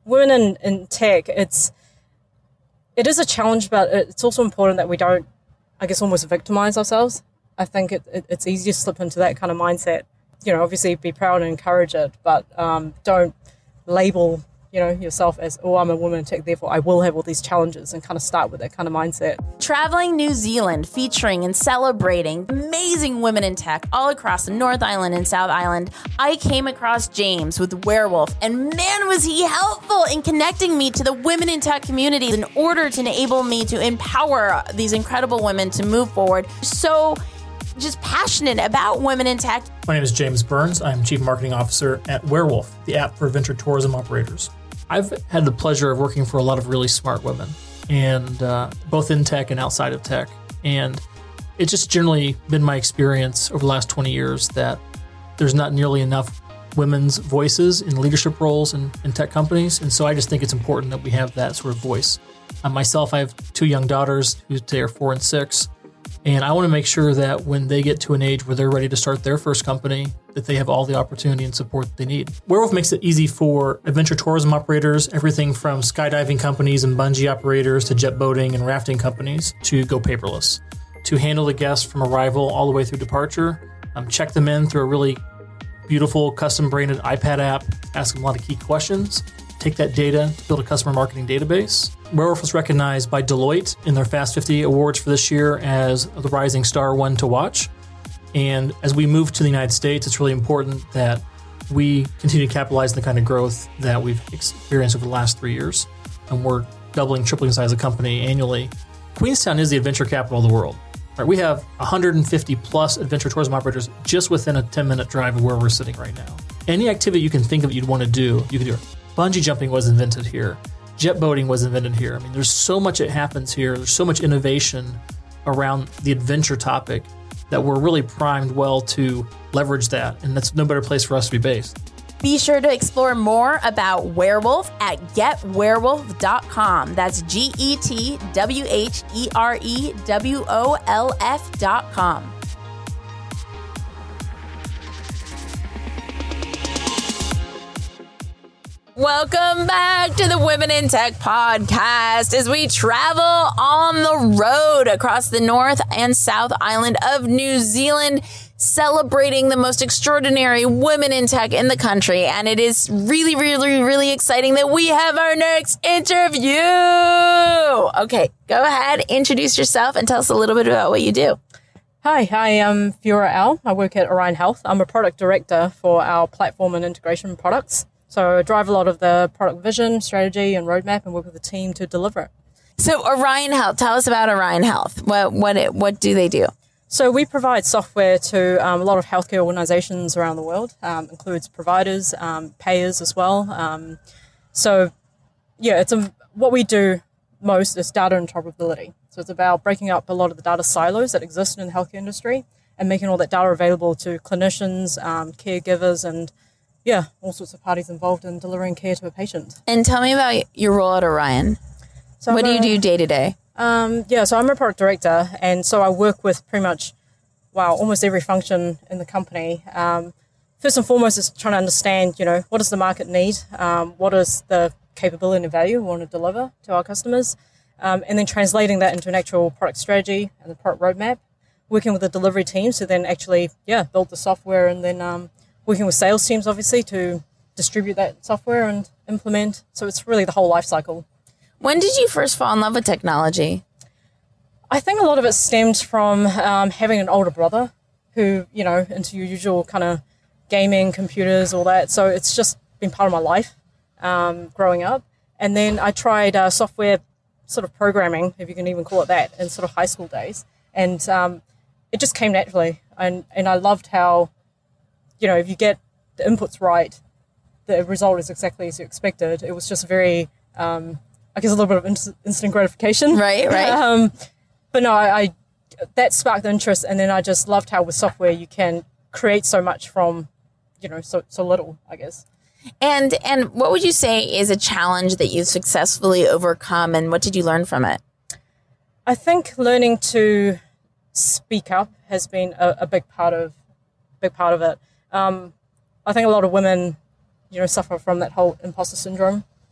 women in tech, it is a challenge, but it's also important that we don't, I guess, almost victimize ourselves. I think it's easy to slip into that kind of mindset. Obviously be proud and encourage it, but don't label yourself as, oh, I'm a woman in tech, therefore I will have all these challenges, and kind of start with that kind of mindset. Traveling New Zealand, featuring and celebrating amazing women in tech all across the North Island and South Island, I came across James with Werewolf, and man, was he helpful in connecting me to the women in tech community in order to enable me to empower these incredible women to move forward. So just passionate about women in tech. My name is James Burns. I'm Chief Marketing Officer at Werewolf, the app for adventure tourism operators. I've had the pleasure of working for a lot of really smart women, and both in tech and outside of tech. And it's just generally been my experience over the last 20 years that there's not nearly enough women's voices in leadership roles in tech companies. And so I just think it's important that we have that sort of voice. Myself, I have 2 young daughters who today are 4 and 6. And I want to make sure that when they get to an age where they're ready to start their first company, that they have all the opportunity and support that they need. Werewolf makes it easy for adventure tourism operators, everything from skydiving companies and bungee operators to jet boating and rafting companies, to go paperless, to handle the guests from arrival all the way through departure, check them in through a really beautiful custom-branded iPad app, ask them a lot of key questions, take that data to build a customer marketing database. Werewolf was recognized by Deloitte in their Fast 50 awards for this year as the rising star one to watch. And as we move to the United States, it's really important that we continue to capitalize on the kind of growth that we've experienced over the last 3 years. And we're doubling, tripling the size of the company annually. Queenstown is the adventure capital of the world. Right, we have 150 plus adventure tourism operators just within a 10-minute drive of where we're sitting right now. Any activity you can think of you'd want to do, you can do it. Bungee jumping was invented here. Jet boating was invented here. I mean, there's so much that happens here. There's so much innovation around the adventure topic that we're really primed well to leverage that. And that's no better place for us to be based. Be sure to explore more about Werewolf at getwerewolf.com. That's GETWHEREWOLF.com. Welcome back to the Women in Tech podcast as we travel on the road across the North and South Island of New Zealand, celebrating the most extraordinary women in tech in the country. And it is really, really, really exciting that we have our next interview. Okay, go ahead, introduce yourself and tell us a little bit about what you do. Hi, I am Fiora Al. I work at Orion Health. I'm a product director for our platform and integration products. So I drive a lot of the product vision, strategy, and roadmap, and work with the team to deliver it. So Orion Health, tell us about Orion Health. What do they do? So we provide software to a lot of healthcare organizations around the world, includes providers, payers as well. What we do most is data interoperability. So it's about breaking up a lot of the data silos that exist in the healthcare industry and making all that data available to clinicians, caregivers, and all sorts of parties involved in delivering care to a patient. And tell me about your role at Orion. So what do you do day to day? So I'm a product director, and so I work with pretty much, almost every function in the company. First and foremost is trying to understand, what does the market need? What is the capability and value we want to deliver to our customers? And then translating that into an actual product strategy and the product roadmap, working with the delivery teams to then actually, build the software, and then working with sales teams, obviously, to distribute that software and implement. So it's really the whole life cycle. When did you first fall in love with technology? I think a lot of it stems from having an older brother who, into your usual kind of gaming, computers, all that. So it's just been part of my life growing up. And then I tried software sort of programming, if you can even call it that, in sort of high school days. And it just came naturally. And I loved how, if you get the inputs right, the result is exactly as you expected. It was just very, a little bit of instant gratification. Right. But no, I that sparked the interest, and then I just loved how with software you can create so much from, so little, I guess. And what would you say is a challenge that you've successfully overcome, and what did you learn from it? I think learning to speak up has been a big part of it. I think a lot of women, suffer from that whole imposter syndrome,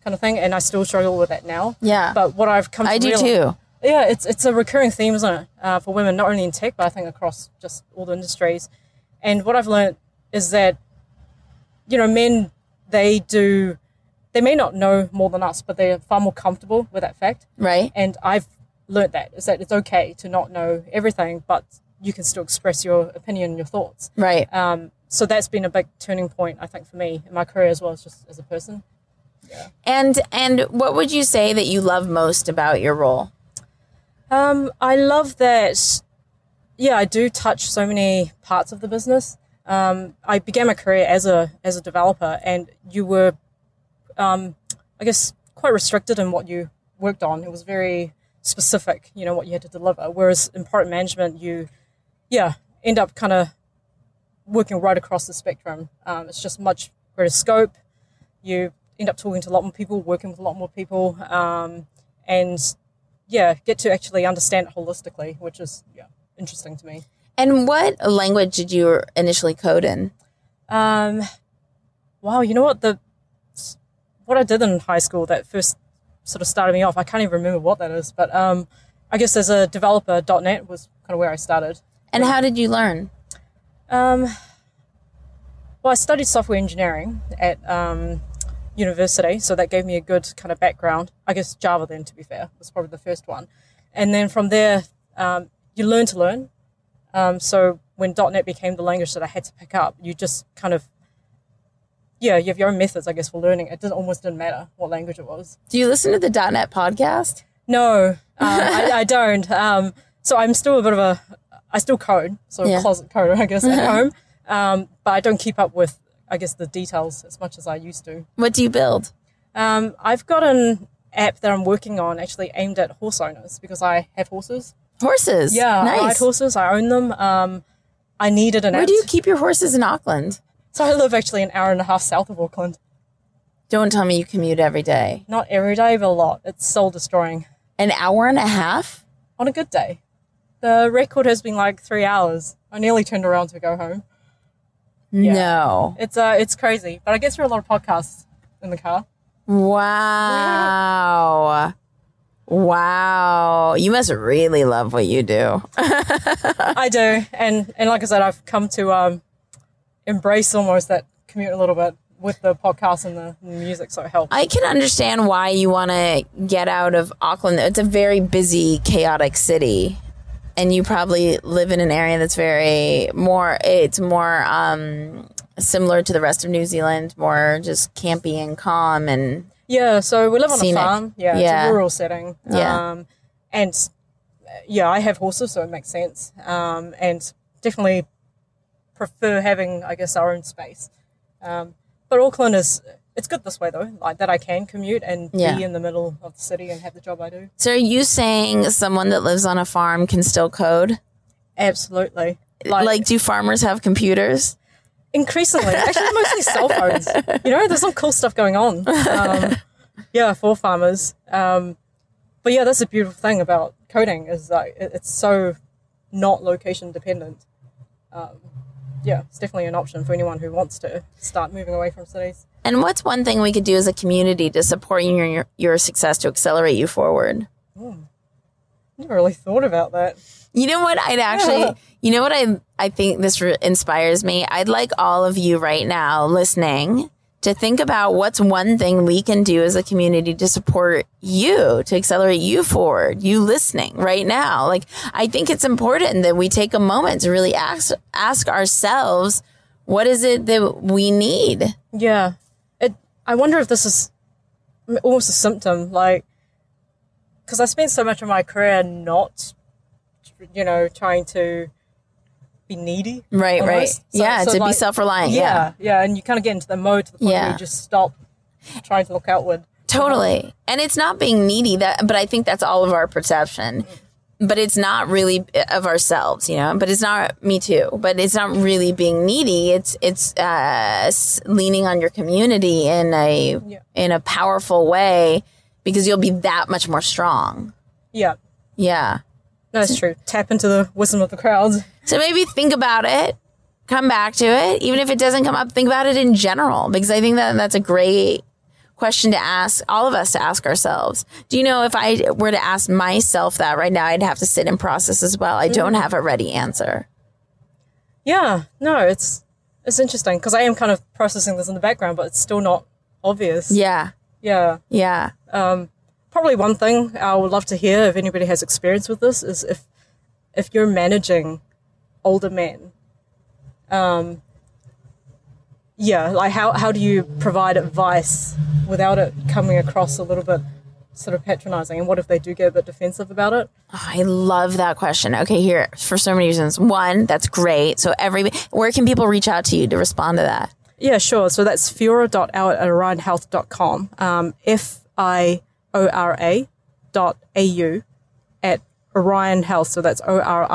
kind of thing, and I still struggle with that now. Yeah. But what I've come to I do realize, too. Yeah, it's a recurring theme, isn't it, for women, not only in tech, but I think across just all the industries. And what I've learned is that, men, they may not know more than us, but they're far more comfortable with that fact. Right. And I've learned that, is that it's okay to not know everything, but you can still express your opinion and your thoughts. Right. So that's been a big turning point, I think, for me in my career as well as just as a person. Yeah. And what would you say that you love most about your role? I love that, I do touch so many parts of the business. I began my career as a developer, and you were, I guess, quite restricted in what you worked on. It was very specific, what you had to deliver. Whereas in product management, you, end up kind of working right across the spectrum. It's just much greater scope. You end up talking to a lot more people, working with a lot more people, and get to actually understand it holistically, which is interesting to me. And what language did you initially code in? Wow, you know what I did in high school that first sort of started me off, I can't even remember what that is, but I guess as a developer, .NET was kind of where I started. And how did you learn? Well, I studied software engineering at university, so that gave me a good kind of background. I guess Java then, to be fair, was probably the first one. And then from there, you learn to learn. So when .NET became the language that I had to pick up, you just kind of, you have your own methods, I guess, for learning. It almost didn't matter what language it was. Do you listen to the .NET podcast? No, I don't. So I'm still I still code, so a closet coder, I guess, at home. But I don't keep up with, I guess, the details as much as I used to. What do you build? I've got an app that I'm working on actually aimed at horse owners because I have horses. Horses? Yeah, nice. I ride horses. I own them. I needed an app. Where do you keep your horses in Auckland? So I live actually an hour and a half south of Auckland. Don't tell me you commute every day. Not every day, but a lot. It's soul destroying. An hour and a half? On a good day. The record has been like 3 hours. I nearly turned around to go home. Yeah. No. It's crazy, but I get through a lot of podcasts in the car. Wow. Wow. You must really love what you do. I do. And like I said, I've come to embrace almost that commute a little bit with the podcast and the music, so it helps. I can understand why you want to get out of Auckland. It's a very busy, chaotic city. And you probably live in an area that's more similar to the rest of New Zealand, more just campy and calm and yeah. So we live on scenic. a farm. Yeah, it's a rural setting. Yeah. And I have horses, so it makes sense. And definitely prefer having, I guess, our own space. But Auckland it's good this way though, like that I can commute and be in the middle of the city and have the job I do. So are you saying someone that lives on a farm can still code? Absolutely. Like do farmers have computers? Increasingly. Actually, mostly cell phones. There's some cool stuff going on. For farmers. But that's a beautiful thing about coding is that it's so not location dependent. It's definitely an option for anyone who wants to start moving away from cities. And what's one thing we could do as a community to support you in your success to accelerate you forward? Never really thought about that. You know what? I think this inspires me. I'd like all of you right now listening to think about what's one thing we can do as a community to support you, to accelerate you forward, you listening right now. Like, I think it's important that we take a moment to really ask ourselves, what is it that we need? Yeah. I wonder if this is almost a symptom, because I spent so much of my career not, trying to be needy. Right, almost. right. So to be self-reliant. Yeah, and you kind of get into the mode to the point where you just stop trying to look outward. Totally. And it's not being needy, but I think that's all of our perception. But it's not really of ourselves, but it's not me too, but it's not really being needy. It's leaning on your community in a powerful way because you'll be that much more strong. Yeah. Yeah. No, that's true. Tap into the wisdom of the crowds. So maybe think about it, come back to it. Even if it doesn't come up, think about it in general, because I think that's a great question to ask all of us to ask ourselves. Do you know if I were to ask myself that right now, I'd have to sit and process as well. I don't have a ready answer. Yeah, no, it's interesting because I am kind of processing this in the background, but it's still not obvious. Yeah. Yeah. Yeah. Probably one thing I would love to hear if anybody has experience with this is if you're managing older men, like how do you provide advice without it coming across a little bit sort of patronizing? And what if they do get a bit defensive about it? Oh, I love that question. Okay, here, for so many reasons. One, that's great. So where can people reach out to you to respond to that? Yeah, sure. So that's fiora.au@orionhealth.com. FIORA.au at Orion Health. So that's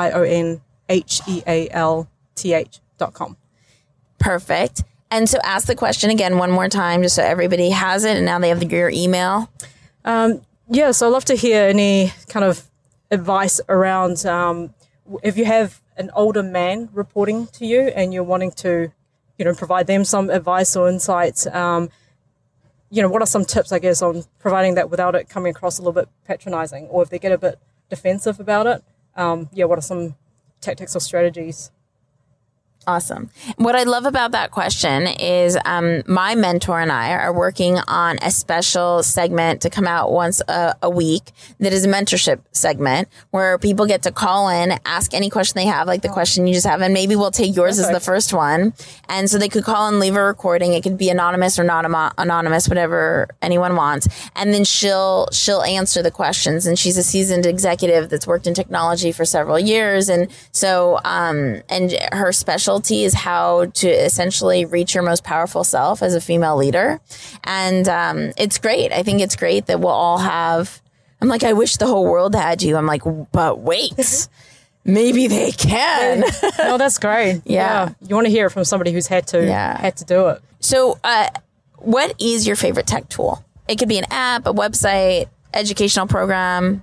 ORIONHEALTH.com. Perfect. And so ask the question again one more time, just so everybody has it. And now they have your email. Yeah, so I'd love to hear any kind of advice around if you have an older man reporting to you and you're wanting to, provide them some advice or insights. What are some tips, I guess, on providing that without it coming across a little bit patronizing, or if they get a bit defensive about it? What are some tactics or strategies? Awesome. What I love about that question is my mentor and I are working on a special segment to come out once a week that is a mentorship segment where people get to call in, ask any question they have, like the question you just have, and maybe we'll take yours as the first one. And so they could call and leave a recording. It could be anonymous or not anonymous, whatever anyone wants. And then she'll answer the questions. And she's a seasoned executive that's worked in technology for several years. And so, and her specialty is how to essentially reach your most powerful self as a female leader. And it's great. I think it's great that we'll all have, I'm like, I wish the whole world had you. I'm like, but wait, maybe they can. No, that's great. Yeah. You want to hear it from somebody who's had to do it. So what is your favorite tech tool? It could be an app, a website, educational program.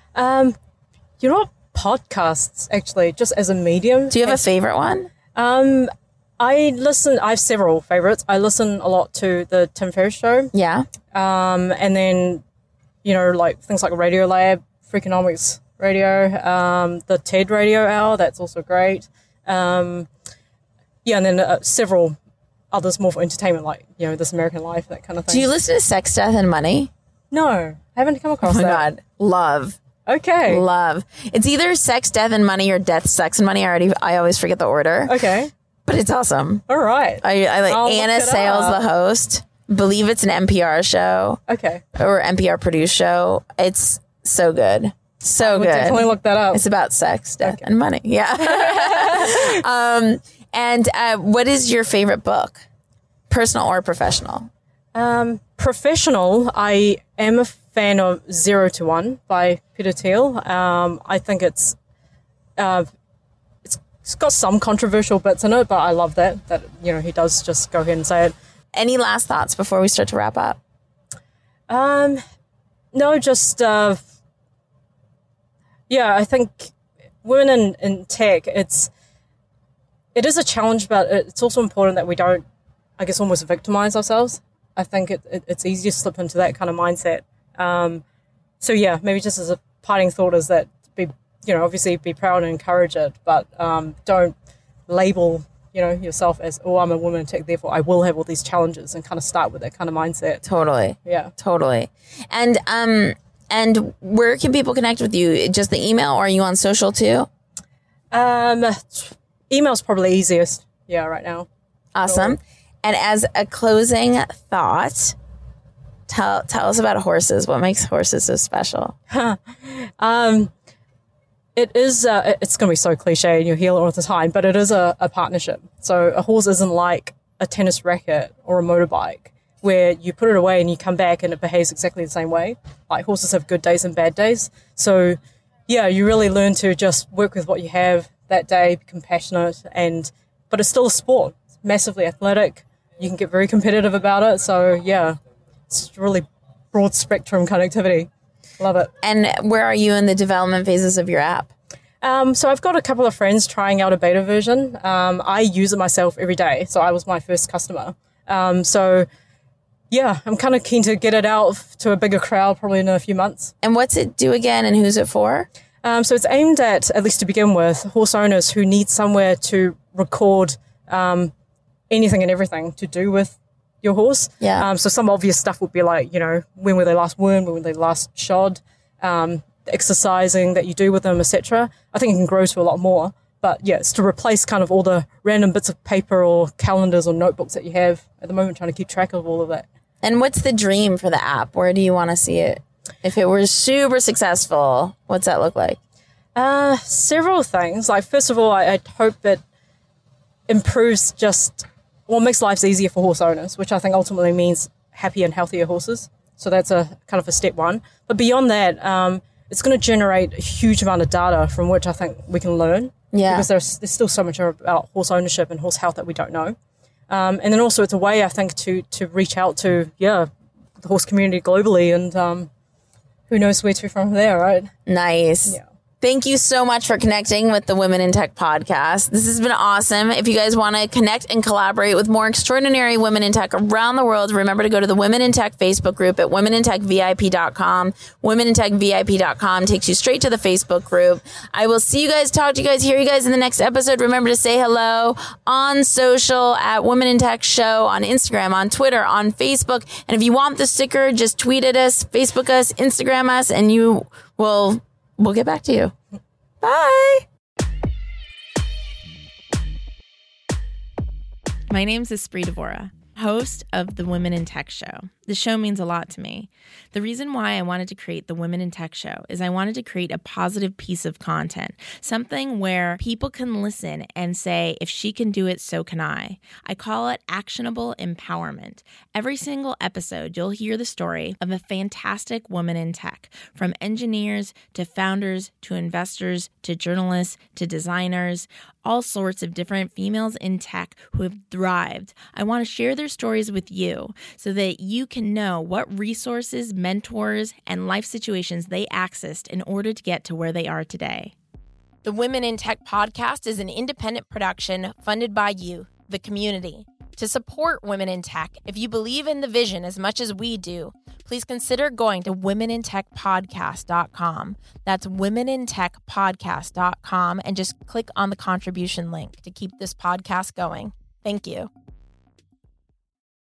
Podcasts, actually, just as a medium. Do you have a favorite one? I have several favorites. I listen a lot to the Tim Ferriss show. Yeah. And then, like things like Radiolab, Freakonomics Radio, the TED Radio Hour, that's also great. And then several others more for entertainment, like, This American Life, that kind of thing. Do you listen to Sex, Death, and Money? No, haven't come across that. Oh my God. Love. Okay. Love. It's either Sex, Death, and Money or Death, Sex, and Money. I always forget the order. Okay. But it's awesome. All right. I like Anna Sales, the host. Believe it's an NPR show. Okay. Or NPR produced show. It's so good. So good. Definitely look that up. It's about sex, death, and money. Yeah. And what is your favorite book? Personal or professional? Professional, I am a fan of 0 to 1 by Peter Thiel. I think it's got some controversial bits in it, but I love that he does just go ahead and say it. Any last thoughts before we start to wrap up? No, just I think women in tech, it is a challenge, but it's also important that we don't, I guess, almost victimize ourselves. I think it's easy to slip into that kind of mindset. Maybe just as a parting thought is that obviously be proud and encourage it, but don't label, yourself as, oh, I'm a woman in tech, therefore I will have all these challenges, and kind of start with that kind of mindset. Totally. Yeah. Totally. And where can people connect with you? Just the email, or are you on social too? Email's probably easiest. Yeah, right now. Awesome. And as a closing thought, tell us about horses. What makes horses so special? It is, it's going to be so cliche and you hear it all the time, but it is a partnership. So a horse isn't like a tennis racket or a motorbike where you put it away and you come back and it behaves exactly the same way. Like, horses have good days and bad days. So yeah, you really learn to just work with what you have that day, be compassionate, but it's still a sport. It's massively athletic. You can get very competitive about it. So yeah, it's really broad spectrum connectivity. Love it. And where are you in the development phases of your app? So I've got a couple of friends trying out a beta version. I use it myself every day. So I was my first customer. yeah, I'm kind of keen to get it out to a bigger crowd probably in a few months. And what's it do again, and who's it for? So it's aimed at least to begin with, horse owners who need somewhere to record anything and everything to do with your horse. Yeah. So some obvious stuff would be like, when were they last wormed, when were they last shod, exercising that you do with them, etc. I think it can grow to a lot more. But yeah, it's to replace kind of all the random bits of paper or calendars or notebooks that you have at the moment, trying to keep track of all of that. And what's the dream for the app? Where do you want to see it? If it were super successful, what's that look like? Several things. Like, first of all, I hope it improves makes lives easier for horse owners, which I think ultimately means happier and healthier horses. So that's a kind of a step one. But beyond that, it's going to generate a huge amount of data from which I think we can learn. Yeah. Because there's still so much about horse ownership and horse health that we don't know. And then also it's a way, I think, to reach out to, the horse community globally, and who knows where to from there, right? Nice. Yeah. Thank you so much for connecting with the Women in Tech podcast. This has been awesome. If you guys want to connect and collaborate with more extraordinary women in tech around the world, remember to go to the Women in Tech Facebook group at womenintechvip.com. Womenintechvip.com takes you straight to the Facebook group. I will see you guys, talk to you guys, hear you guys in the next episode. Remember to say hello on social at Women in Tech Show, on Instagram, on Twitter, on Facebook. And if you want the sticker, just tweet at us, Facebook us, Instagram us, and we'll get back to you. Bye. My name's Esprit Devora, host of the Women in Tech Show. The show means a lot to me. The reason why I wanted to create the Women in Tech Show is I wanted to create a positive piece of content, something where people can listen and say, if she can do it, so can I. I call it actionable empowerment. Every single episode, you'll hear the story of a fantastic woman in tech, from engineers to founders to investors to journalists to designers, all sorts of different females in tech who have thrived. I want to share their stories with you so that you can know what resources, mentors, and life situations they accessed in order to get to where they are today. The Women in Tech podcast is an independent production funded by you, the community. To support Women in Tech, if you believe in the vision as much as we do, please consider going to womenintechpodcast.com. That's womenintechpodcast.com, and just click on the contribution link to keep this podcast going. Thank you.